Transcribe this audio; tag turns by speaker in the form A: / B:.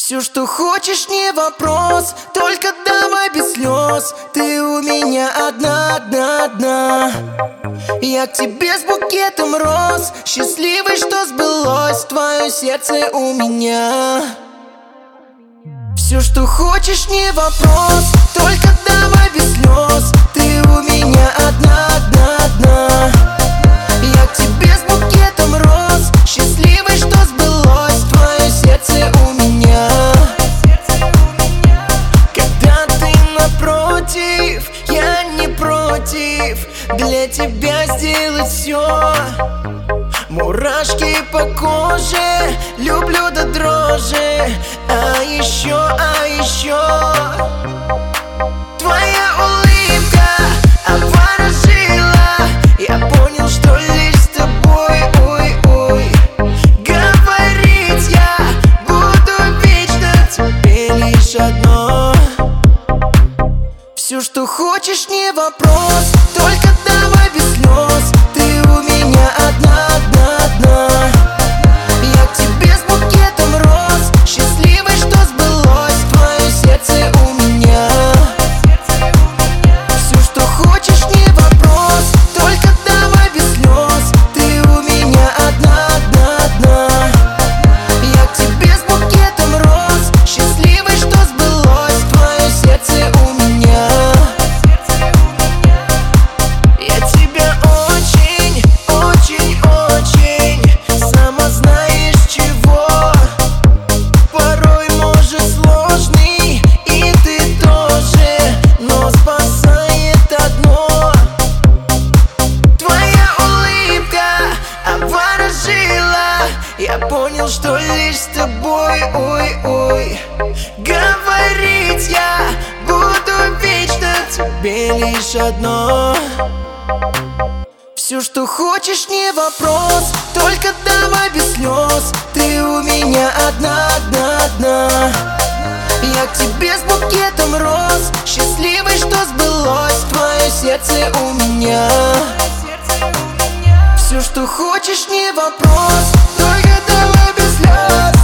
A: Все, что хочешь, не вопрос, только давай без слез. Ты у меня одна, одна, одна. Я к тебе с букетом роз, счастливый, что сбылось твое сердце у меня. Все, что хочешь, не вопрос, только давай без слез. Ты у меня одна, одна, одна. Я к тебе с букетом роз, счастливый, что сбылось твое сердце у меня. Когда ты напротив, я не против для тебя сделать все. Мурашки по коже, люблю до дрожи. А еще твоя улыбка обворожила. Я понял, что лишь с тобой, ой, говорить я буду вечно тебе лишь одно. Все, что хочешь, не вопрос, только давай без слез. Ты у меня одна, одна, одна. Я к тебе с букетом роз, счастливый, что сбылось твое сердце у меня. Все, что хочешь, не вопрос, только давай без слез. Ты у меня одна, одна, одна. Я к тебе с букетом роз, счастливый, что сбылось твое сердце у меня. Я тебя очень, очень, очень, сама знаешь чего. Порой может сложный, и ты тоже, но спасает одно. Твоя улыбка обворожила. Я понял, что лишь с тобой, ой, говорить я буду вечно тебе лишь одно. Все, что хочешь, не вопрос, только давай без слез. Ты у меня одна, одна, одна. Я к тебе с букетом роз, счастливый, что сбылось твое сердце у меня. Все, что хочешь, не вопрос, только давай без слез.